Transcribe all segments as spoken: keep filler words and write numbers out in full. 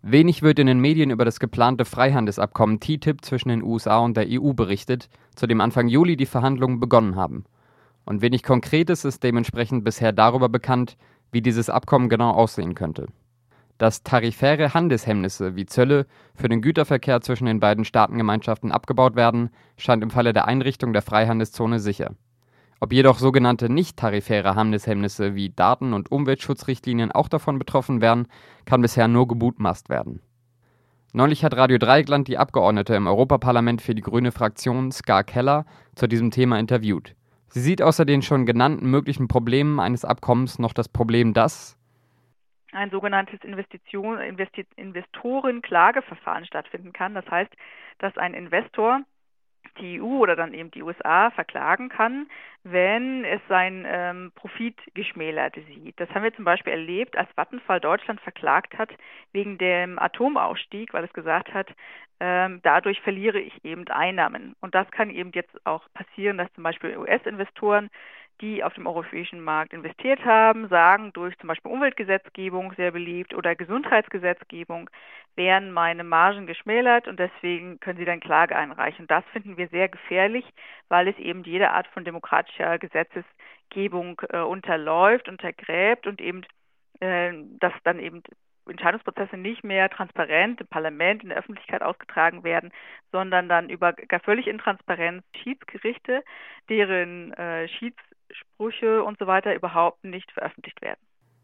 Wenig wird in den Medien über das geplante Freihandelsabkommen T T I P zwischen den U S A und der E U berichtet, zu dem Anfang Juli die Verhandlungen begonnen haben. Und wenig Konkretes ist dementsprechend bisher darüber bekannt, wie dieses Abkommen genau aussehen könnte. Dass tarifäre Handelshemmnisse wie Zölle für den Güterverkehr zwischen den beiden Staatengemeinschaften abgebaut werden, scheint im Falle der Einrichtung der Freihandelszone sicher. Ob jedoch sogenannte nicht-tarifäre Handelshemmnisse wie Daten- und Umweltschutzrichtlinien auch davon betroffen wären, kann bisher nur gemutmaßt werden. Neulich hat Radio Dreieckland die Abgeordnete im Europaparlament für die grüne Fraktion Ska Keller zu diesem Thema interviewt. Sie sieht außer den schon genannten möglichen Problemen eines Abkommens noch das Problem, dass ein sogenanntes Investition, Investi- Investorenklageverfahren stattfinden kann. Das heißt, dass ein Investor die E U oder dann eben die U S A verklagen kann, wenn es seinen ähm, Profit geschmälert sieht. Das haben wir zum Beispiel erlebt, als Vattenfall Deutschland verklagt hat wegen dem Atomausstieg, weil es gesagt hat, ähm, dadurch verliere ich eben Einnahmen. Und das kann eben jetzt auch passieren, dass zum Beispiel U S-Investoren, die auf dem europäischen Markt investiert haben, sagen, durch zum Beispiel Umweltgesetzgebung sehr beliebt oder Gesundheitsgesetzgebung werden meine Margen geschmälert und deswegen können sie dann Klage einreichen. Und das finden wir sehr gefährlich, weil es eben jede Art von demokratischer Gesetzgebung äh, unterläuft, untergräbt und eben, äh, dass dann eben Entscheidungsprozesse nicht mehr transparent im Parlament, in der Öffentlichkeit ausgetragen werden, sondern dann über gar völlig intransparent Schiedsgerichte, deren äh, Schiedssprüche und so weiter überhaupt nicht veröffentlicht werden.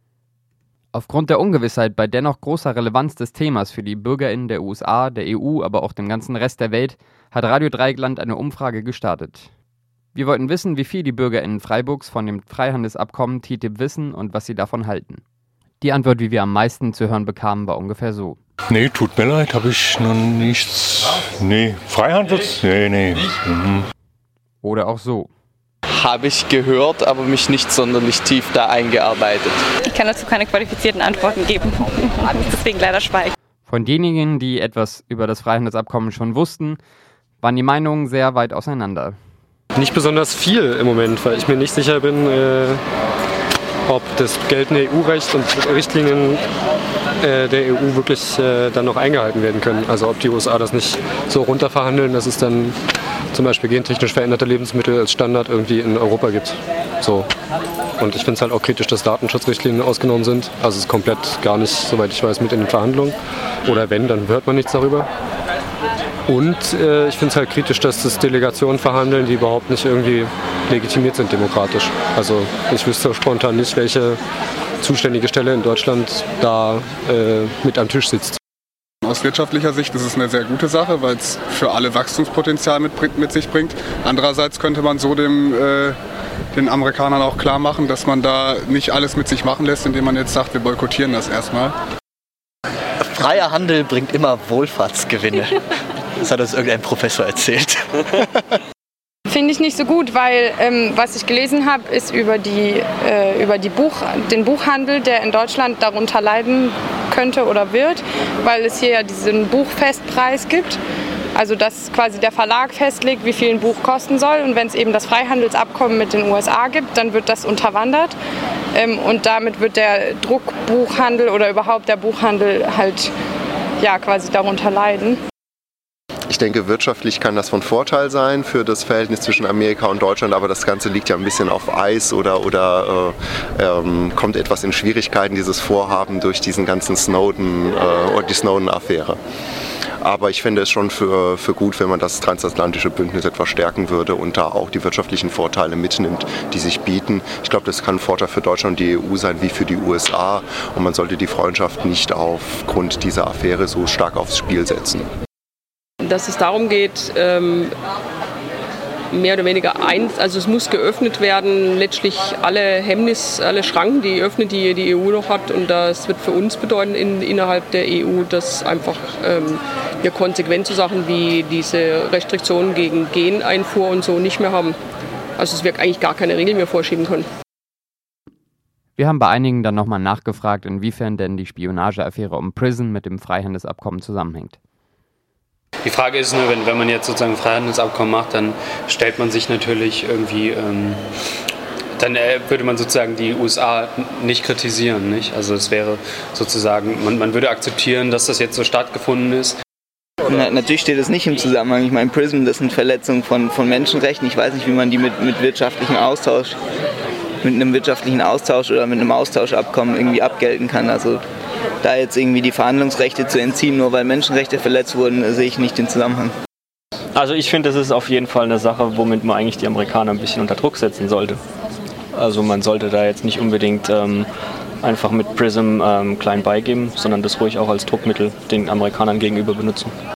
Aufgrund der Ungewissheit bei dennoch großer Relevanz des Themas für die BürgerInnen der U S A, der E U, aber auch dem ganzen Rest der Welt, hat Radio Dreieckland eine Umfrage gestartet. Wir wollten wissen, wie viel die BürgerInnen Freiburgs von dem Freihandelsabkommen T T I P wissen und was sie davon halten. Die Antwort, wie wir am meisten zu hören bekamen, war ungefähr so. Nee, tut mir leid, habe ich noch nichts. Nee, Freihandels? Nee, nee. Mhm. Oder auch so. Habe ich gehört, aber mich nicht sonderlich tief da eingearbeitet. Ich kann dazu keine qualifizierten Antworten geben. Deswegen leider schweigen. Von denjenigen, die etwas über das Freihandelsabkommen schon wussten, waren die Meinungen sehr weit auseinander. Nicht besonders viel im Moment, weil ich mir nicht sicher bin, äh, ob das geltende E U-Recht und Richtlinien äh, der E U wirklich äh, dann noch eingehalten werden können. Also ob die U S A das nicht so runterverhandeln, dass es dann zum Beispiel gentechnisch veränderte Lebensmittel als Standard irgendwie in Europa gibt. So. Und ich finde es halt auch kritisch, dass Datenschutzrichtlinien ausgenommen sind. Also es ist komplett gar nicht, soweit ich weiß, mit in den Verhandlungen. Oder wenn, dann hört man nichts darüber. Und äh, ich finde es halt kritisch, dass das Delegationen verhandeln, die überhaupt nicht irgendwie legitimiert sind demokratisch. Also ich wüsste spontan nicht, welche zuständige Stelle in Deutschland da äh, mit am Tisch sitzt. Aus wirtschaftlicher Sicht ist es eine sehr gute Sache, weil es für alle Wachstumspotenzial mit, mit sich bringt. Andererseits könnte man so dem, äh, den Amerikanern auch klar machen, dass man da nicht alles mit sich machen lässt, indem man jetzt sagt, wir boykottieren das erstmal. Freier Handel bringt immer Wohlfahrtsgewinne. Das hat uns irgendein Professor erzählt. Finde ich nicht so gut, weil ähm, was ich gelesen habe, ist über, die, äh, über die Buch, den Buchhandel, der in Deutschland darunter leiden könnte oder wird, weil es hier ja diesen Buchfestpreis gibt. Also dass quasi der Verlag festlegt, wie viel ein Buch kosten soll. Und wenn es eben das Freihandelsabkommen mit den U S A gibt, dann wird das unterwandert. Ähm, und damit wird der Druckbuchhandel oder überhaupt der Buchhandel halt ja, quasi darunter leiden. Ich denke, wirtschaftlich kann das von Vorteil sein für das Verhältnis zwischen Amerika und Deutschland, aber das Ganze liegt ja ein bisschen auf Eis oder, oder äh, ähm, kommt etwas in Schwierigkeiten, dieses Vorhaben durch diesen ganzen Snowden äh, oder die Snowden-Affäre. Aber ich finde es schon für, für gut, wenn man das transatlantische Bündnis etwas stärken würde und da auch die wirtschaftlichen Vorteile mitnimmt, die sich bieten. Ich glaube, das kann ein Vorteil für Deutschland und die E U sein wie für die U S A und man sollte die Freundschaft nicht aufgrund dieser Affäre so stark aufs Spiel setzen. Dass es darum geht, ähm, mehr oder weniger eins, also es muss geöffnet werden, letztlich alle Hemmnisse, alle Schranken, die öffnet, die die E U noch hat. Und das wird für uns bedeuten in, innerhalb der E U, dass einfach ähm, wir konsequent so Sachen wie diese Restriktionen gegen Geneinfuhr und so nicht mehr haben. Also es wird eigentlich gar keine Regeln mehr vorschieben können. Wir haben bei einigen dann nochmal nachgefragt, inwiefern denn die Spionageaffäre um PRISM mit dem Freihandelsabkommen zusammenhängt. Die Frage ist nur, wenn, wenn man jetzt sozusagen ein Freihandelsabkommen macht, dann stellt man sich natürlich irgendwie ähm, Dann äh, würde man sozusagen die U S A nicht kritisieren, nicht? Also es wäre sozusagen, man, man würde akzeptieren, dass das jetzt so stattgefunden ist. Na, natürlich steht es nicht im Zusammenhang. Ich meine, PRISM, das sind Verletzungen von, von Menschenrechten. Ich weiß nicht, wie man die mit, mit wirtschaftlichem Austausch, mit einem wirtschaftlichen Austausch oder mit einem Austauschabkommen irgendwie abgelten kann. Also da jetzt irgendwie die Verhandlungsrechte zu entziehen, nur weil Menschenrechte verletzt wurden, sehe ich nicht den Zusammenhang. Also ich finde, das ist auf jeden Fall eine Sache, womit man eigentlich die Amerikaner ein bisschen unter Druck setzen sollte. Also man sollte da jetzt nicht unbedingt ähm, einfach mit PRISM ähm, klein beigeben, sondern das ruhig auch als Druckmittel den Amerikanern gegenüber benutzen.